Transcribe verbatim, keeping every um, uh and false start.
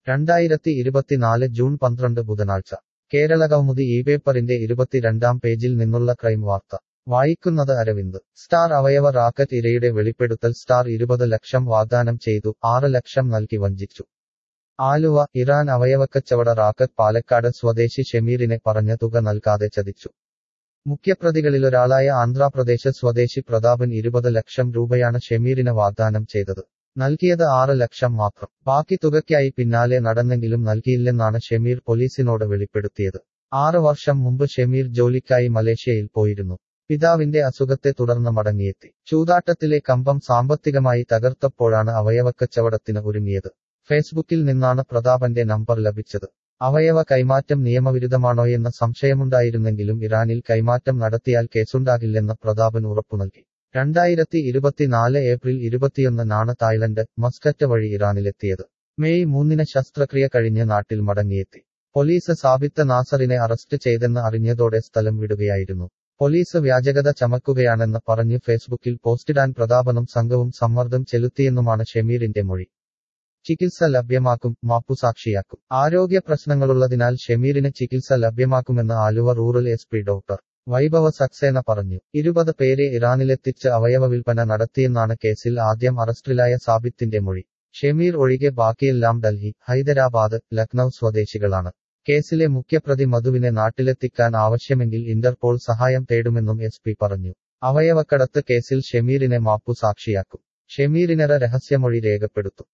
രണ്ടായിരത്തി ഇരുപത്തിനാല് ജൂൺ പന്ത്രണ്ട് ബുധനാഴ്ച കേരളകൗമുദി ഈ പേപ്പറിന്റെ ഇരുപത്തിരണ്ടാം പേജിൽ നിന്നുള്ള ക്രൈം വാർത്ത വായിക്കുന്നത് അരവിന്ദ്. സ്റ്റാർ അവയവ റാക്കറ്റ് ഇരയുടെ വെളിപ്പെടുത്തൽ. സ്റ്റാർ ഇരുപത് ലക്ഷം വാഗ്ദാനം ചെയ്തു, ആറ് ലക്ഷം നൽകി വഞ്ചിച്ചു. ആലുവ. ഇറാൻ അവയവക്കച്ചവട റാക്കറ്റ് പാലക്കാട് സ്വദേശി ഷെമീറിനെ പറഞ്ഞ തുക നൽകാതെ ചതിച്ചു. മുഖ്യപ്രതികളിലൊരാളായ ആന്ധ്രാപ്രദേശ് സ്വദേശി പ്രതാപൻ ഇരുപത് ലക്ഷം രൂപയാണ് ഷെമീറിന് വാഗ്ദാനം ചെയ്തത്. നൽകിയത് ആറ് ലക്ഷം മാത്രം. ബാക്കി തുകയ്ക്കായി പിന്നാലെ നടന്നെങ്കിലും നൽകിയില്ലെന്നാണ് ഷെമീർ പോലീസിനോട് വെളിപ്പെടുത്തിയത്. ആറ് വർഷം മുമ്പ് ഷെമീർ ജോലിക്കായി മലേഷ്യയിൽ പോയിരുന്നു. പിതാവിന്റെ അസുഖത്തെ തുടർന്ന് മടങ്ങിയെത്തി. ചൂതാട്ടത്തിലെ കമ്പം സാമ്പത്തികമായി തകർത്തപ്പോഴാണ് അവയവക്കച്ചവടത്തിന് ഒരുങ്ങിയത്. ഫേസ്ബുക്കിൽ നിന്നാണ് പ്രതാപന്റെ നമ്പർ ലഭിച്ചത്. അവയവ കൈമാറ്റം നിയമവിരുദ്ധമാണോയെന്ന സംശയമുണ്ടായിരുന്നെങ്കിലും ഇറാനിൽ കൈമാറ്റം നടത്തിയാൽ കേസുണ്ടാകില്ലെന്ന് പ്രതാപൻ ഉറപ്പു നൽകി. രണ്ടായിരത്തി ഇരുപത്തിനാല് ഏപ്രിൽ ഇരുപത്തിയൊന്നിനാണ് തായ്ലൻഡ്, മസ്കറ്റ് വഴി ഇറാനിലെത്തിയത്. മെയ് മൂന്നിന് ശസ്ത്രക്രിയ കഴിഞ്ഞ് നാട്ടിൽ മടങ്ങിയെത്തി. പോലീസ് സാബിത്ത് നാസറിനെ അറസ്റ്റ് ചെയ്തെന്ന് അറിഞ്ഞതോടെ സ്ഥലം വിടുകയായിരുന്നു. പോലീസ് വ്യാജകത ചമക്കുകയാണെന്ന് പറഞ്ഞ് ഫേസ്ബുക്കിൽ പോസ്റ്റിടാൻ പ്രതാപനും സംഘവും സമ്മർദ്ദം ചെലുത്തിയെന്നുമാണ് ഷെമീറിന്റെ മൊഴി. ചികിത്സ ലഭ്യമാക്കും, മാപ്പുസാക്ഷിയാക്കും. ആരോഗ്യ പ്രശ്നങ്ങളുള്ളതിനാൽ ഷെമീറിന് ചികിത്സ ലഭ്യമാക്കുമെന്ന് Aluva rural S P doctor Vaibhav Saxena പറഞ്ഞു. ഇരുപത് പേരെ ഇറാനിലെത്തിച്ച് അവയവ വിൽപ്പന നടത്തിയെന്നാണ് കേസിൽ ആദ്യം അറസ്റ്റിലായ സാബിത്തിന്റെ മൊഴി. ഷെമീർ ഒഴികെ ബാക്കിയെല്ലാം ഡൽഹി, ഹൈദരാബാദ്, ലക്നൌ സ്വദേശികളാണ്. കേസിലെ മുഖ്യപ്രതി മധുവിനെ നാട്ടിലെത്തിക്കാൻ ആവശ്യമെങ്കിൽ ഇന്റർപോൾ സഹായം തേടുമെന്നും എസ് പി പറഞ്ഞു. അവയവക്കടത്ത് കേസിൽ ഷെമീറിനെ മാപ്പുസാക്ഷിയാക്കും. ഷെമീറിനേറെ രഹസ്യമൊഴി രേഖപ്പെടുത്തും.